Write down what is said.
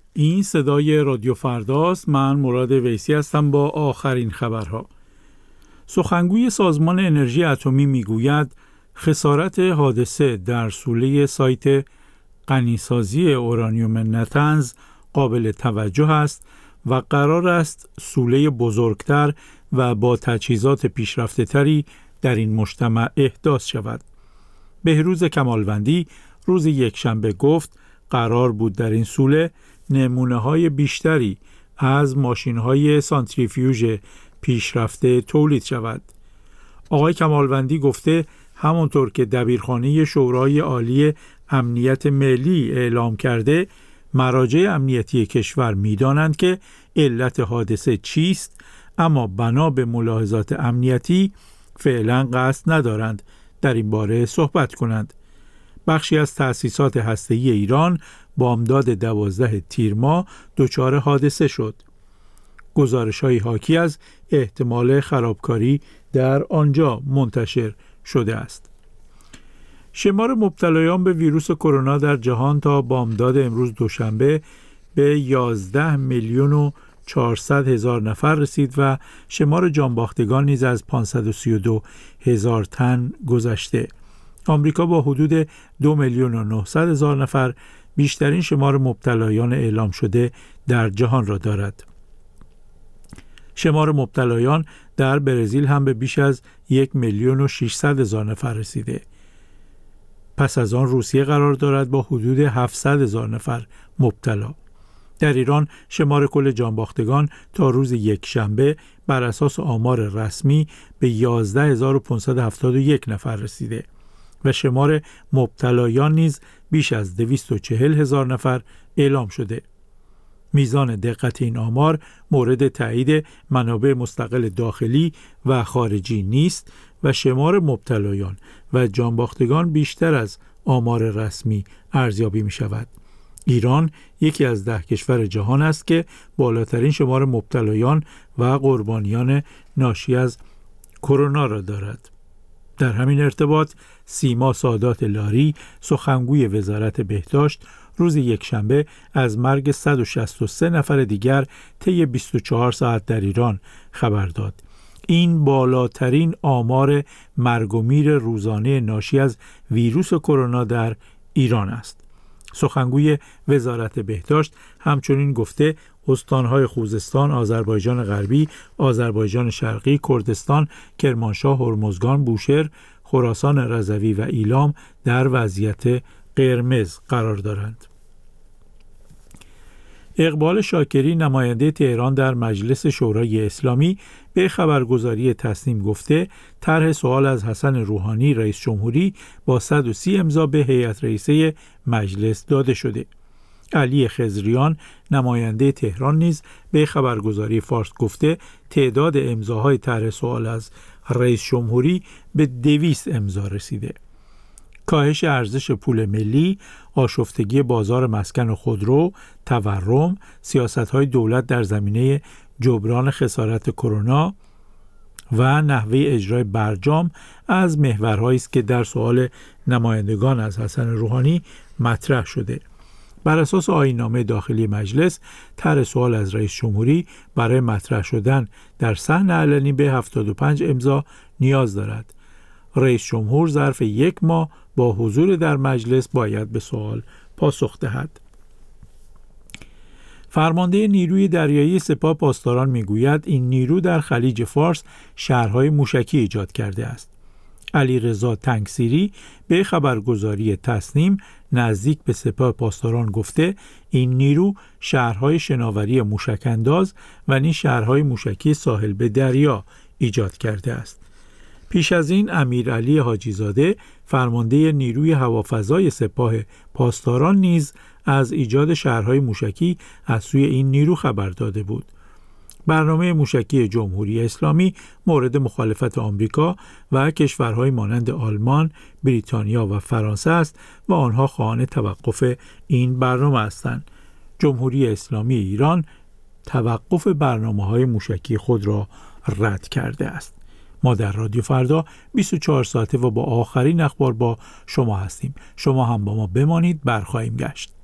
این صدای رادیو فرداست. من مراد ویسی هستم با آخرین خبرها. سخنگوی سازمان انرژی اتمی میگوید خسارت حادثه در سوله سایت غنیسازی اورانیوم نتنز قابل توجه است و قرار است سوله بزرگتر و با تجهیزات پیشرفته تری در این مجتمع احداث شود. بهروز کمالوندی روز یکشنبه گفت قرار بود در این سوله نمونه‌های بیشتری از ماشین‌های سانتریفیوژ پیشرفته تولید شود. آقای کمالوندی گفته همانطور که دبیرخانه شورای عالی امنیت ملی اعلام کرده، مراجع امنیتی کشور می‌دانند که علت حادثه چیست، اما بنا به ملاحظات امنیتی فعلا قصد ندارند در این باره صحبت کنند. بخشی از تأسیسات هسته‌ای ایران بامداد 12 تیر ماه دچار حادثه شد. گزارش‌های حاکی از احتمال خرابکاری در آنجا منتشر شده است. شمار مبتلایان به ویروس کرونا در جهان تا بامداد امروز دوشنبه به 11 میلیون و 400 هزار نفر رسید و شمار جانباختگان نیز از 532 هزار تن گذشته. آمریکا با حدود 2 میلیون و 900 هزار نفر بیشترین شمار مبتلایان اعلام شده در جهان را دارد. شمار مبتلایان در برزیل هم به بیش از 1 میلیون و 600 هزار نفر رسیده. پس از آن روسیه قرار دارد با حدود 700 هزار نفر مبتلا. در ایران شمار کل جانباختگان تا روز یکشنبه بر اساس آمار رسمی به 11571 نفر رسیده و شمار مبتلایان نیز بیش از 240 هزار نفر اعلام شده. میزان دقت این آمار مورد تایید منابع مستقل داخلی و خارجی نیست و شمار مبتلایان و جانباختگان بیشتر از آمار رسمی ارزیابی می شود. ایران یکی از 10 کشور جهان است که بالاترین شمار مبتلایان و قربانیان ناشی از کرونا را دارد. در همین ارتباط سیما سادات لاری، سخنگوی وزارت بهداشت، روز یکشنبه از مرگ 163 نفر دیگر طی 24 ساعت در ایران خبر داد. این بالاترین آمار مرگ و میر روزانه ناشی از ویروس کرونا در ایران است. سخنگوی وزارت بهداشت همچنین گفته استانهای خوزستان، آذربایجان غربی، آذربایجان شرقی، کردستان، کرمانشاه، هرمزگان، بوشهر، خراسان رضوی و ایلام در وضعیت قرمز قرار دارند. اقبال شاکری، نماینده تهران در مجلس شورای اسلامی، به خبرگزاری تصنیم گفته طرح سوال از حسن روحانی رئیس جمهوری با 130 امضا به هیئت رئیسه مجلس داده شده. علی خضریان، نماینده تهران، نیز به خبرگزاری فارس گفته تعداد امضاهای طرح سوال از رئیس جمهوری به 200 امضا رسیده. کاهش ارزش پول ملی، آشفتگی بازار مسکن و خودرو، تورم، سیاست‌های دولت در زمینه جبران خسارت کرونا و نحوه اجرای برجام از محورهایی است که در سوال نمایندگان از حسن روحانی مطرح شده. بر اساس آیین‌نامه داخلی مجلس، طرح سوال از رئیس جمهوری برای مطرح شدن در صحن علنی به 75 امضا نیاز دارد. رئیس جمهور ظرف 1 ماه با حضور در مجلس باید به سوال پاسخ دهد. فرمانده نیروی دریایی سپاه پاسداران میگوید این نیرو در خلیج فارس شهرهای موشکی ایجاد کرده است. علیرضا تنگسیری به خبرگزاری تصنیم نزدیک به سپاه پاسداران گفته این نیرو شهرهای شناوری موشک انداز و نیز شهرهای موشکی ساحل به دریا ایجاد کرده است. پیش از این امیرعلی حاجی‌زاده، فرمانده نیروی هوافضای سپاه پاسداران، نیز از ایجاد شهرهای موشکی از سوی این نیرو خبر داده بود. برنامه موشکی جمهوری اسلامی مورد مخالفت آمریکا و کشورهای مانند آلمان، بریتانیا و فرانسه است و آنها خواهان توقف این برنامه هستند. جمهوری اسلامی ایران توقف برنامه‌های موشکی خود را رد کرده است. ما در رادیو فردا 24 ساعته و با آخرین اخبار با شما هستیم. شما هم با ما بمانید، برخواهیم گشت.